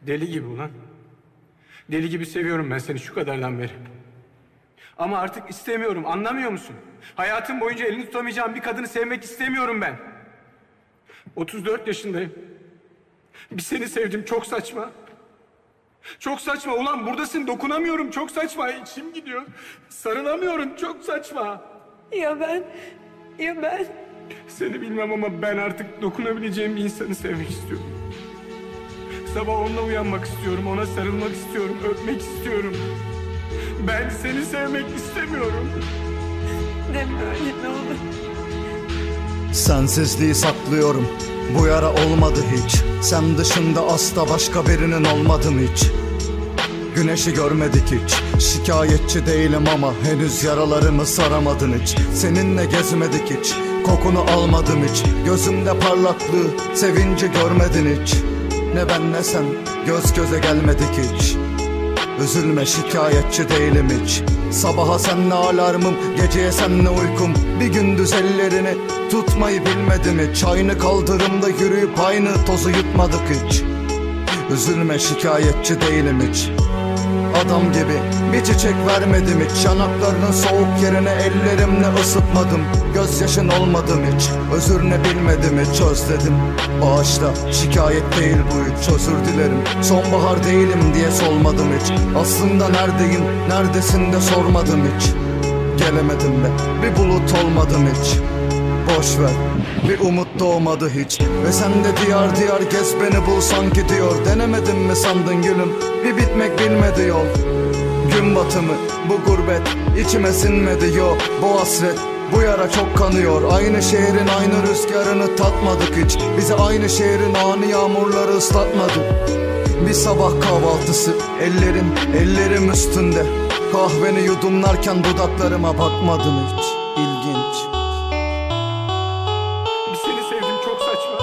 Deli gibi ulan. Deli gibi seviyorum ben seni şu kadardan beri. Ama artık istemiyorum, anlamıyor musun? Hayatım boyunca elini tutamayacağım bir kadını sevmek istemiyorum ben. 34 yaşındayım. Bir seni sevdim, çok saçma. Çok saçma ulan, buradasın, dokunamıyorum, çok saçma. İçim gidiyor. Sarılamıyorum, çok saçma. Ya ben? Ya ben? Seni bilmem ama ben artık dokunabileceğim bir insanı sevmek istiyorum. Sabah onunla uyanmak istiyorum, ona sarılmak istiyorum, öpmek istiyorum. Ben seni sevmek istemiyorum. Deme öyle, ne olur. Sensizliği saklıyorum, bu yara olmadı hiç. Sen dışında asla başka birinin olmadım hiç. Güneşi görmedik hiç. Şikayetçi değilim ama henüz yaralarımı saramadın hiç. Seninle gezmedik hiç, kokunu almadım hiç. Gözümde parlaklığı, sevinci görmedin hiç. Ne ben ne sen göz göze gelmedik hiç. Üzülme, şikayetçi değilim hiç. Sabaha senle alarmım, geceye senle uykum. Bir gündüz ellerini tutmayı bilmedim hiç. Aynı kaldırımda yürüyüp aynı tozu yutmadık hiç. Üzülme, şikayetçi değilim hiç. Adam gibi bir çiçek vermedim hiç. Yanaklarının soğuk yerine ellerimle ısıtmadım. Gözyaşın olmadım hiç. Özür ne bilmedim hiç, özledim. Bağışla, şikayet değil bu hiç, özür dilerim. Sonbahar değilim diye solmadım hiç. Aslında neredeyim, neredesin de sormadım hiç. Gelemedim be, bir bulut olmadım hiç. Boş ver, bir umut doğmadı hiç. Ve sen de diyar diyar gez beni bul sanki diyor. Denemedin mi sandın gülüm, bir bitmek bilmedi yol. Gün batımı, bu gurbet içime sinmedi yo. Bu hasret, bu yara çok kanıyor. Aynı şehrin aynı rüzgarını tatmadık hiç. Bizi aynı şehrin ani yağmurları ıslatmadı. Bir sabah kahvaltısı, ellerim üstünde. Kahveni yudumlarken dudaklarıma bakmadın hiç. İlginç. Bir seni sevdim, çok saçma.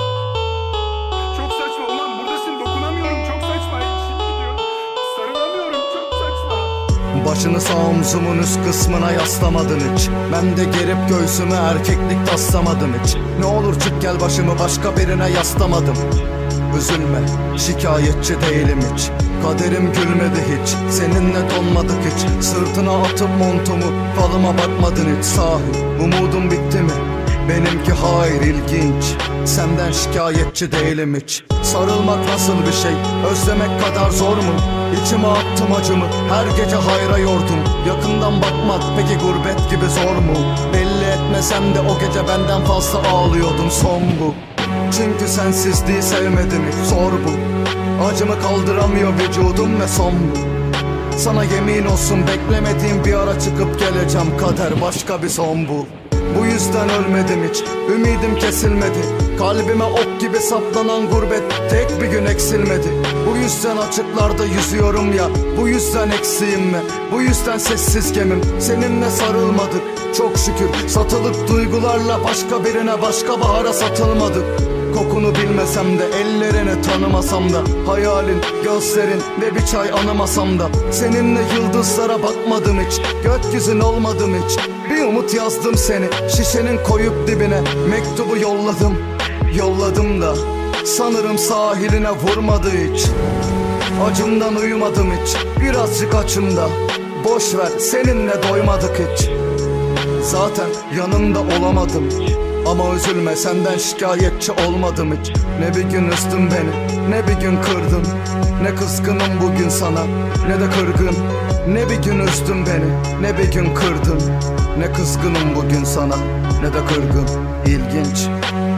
Çok saçma ulan, buradasın, dokunamıyorum, çok saçma. İçim gidiyor. Sarılamıyorum, çok saçma. Başını sağ omzumun üst kısmına yaslamadın hiç. Ben de gerip göğsüme erkeklik taslamadım hiç. Ne olur çık gel, başımı başka birine yaslamadım. Üzülme, şikayetçi değilim hiç. Kaderim gülmedi hiç, seninle donmadık hiç. Sırtına atıp montumu, falıma bakmadın hiç. Sahi umudum bitti mi? Benimki hayır, ilginç. Senden şikayetçi değilim hiç. Sarılmak nasıl bir şey, özlemek kadar zor mu? İçime attım acımı, her gece hayra yordum. Yakından bakmak peki gurbet gibi zor mu? Belli etmesen de o gece benden fazla ağlıyordum, son bu. Çünkü sensizliği sevmedim hiç, zor bu. Acımı kaldıramıyor vücudum ve son bu. Sana yemin olsun beklemediğim bir ara çıkıp geleceğim, kader başka bir son bu. Bu yüzden ölmedim hiç, ümidim kesilmedi. Kalbime ok gibi saplanan gurbet tek bir gün eksilmedi. Bu yüzden açıklarda yüzüyorum ya, bu yüzden eksiğim mi? Bu yüzden sessiz gemim, seninle sarılmadık. Çok şükür satılık duygularla başka birine, başka bahara satılmadık. Kokunu bilmesem de, ellerini tanımasam da, hayalin, gözlerin ve bir çay anımasam da, seninle yıldızlara bakmadım hiç, gökyüzün olmadım hiç. Bir umut yazdım seni şişenin koyup dibine, mektubu yolladım da sanırım sahiline vurmadı hiç. Acımdan uyumadım hiç, birazcık açımda. Boş ver, seninle doymadık hiç. Zaten yanında olamadım. Ama üzülme, senden şikayetçi olmadım hiç. Ne bir gün üzdün beni, ne bir gün kırdın. Ne kızgınım bugün sana, ne de kırgın. Ne bir gün üzdün beni, ne bir gün kırdın. Ne kızgınım bugün sana, ne de kırgın. İlginç.